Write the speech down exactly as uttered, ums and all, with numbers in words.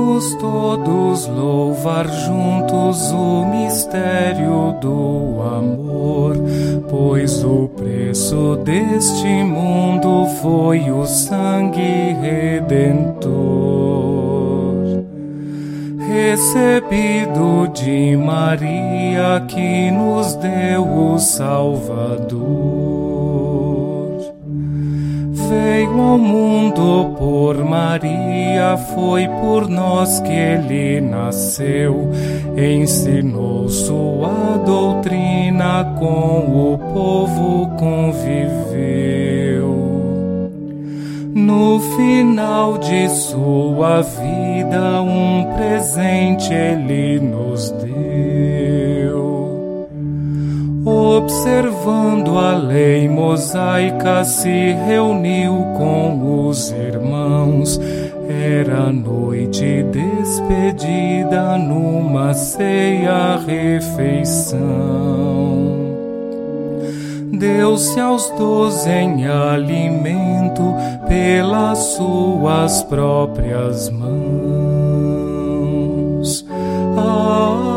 Vamos todos louvar juntos o mistério do amor, pois o preço deste mundo foi o sangue redentor, recebido de Maria, que nos deu o Salvador. Veio ao mundo por Maria, foi por nós que ele nasceu, ensinou sua doutrina, com o povo conviveu. No final de sua vida, um presente ele nos deu. Observando a lei mosaica, se reuniu com os irmãos. Era noite despedida, numa ceia refeição. Deu-se aos doze em alimento pelas suas próprias mãos. Ah,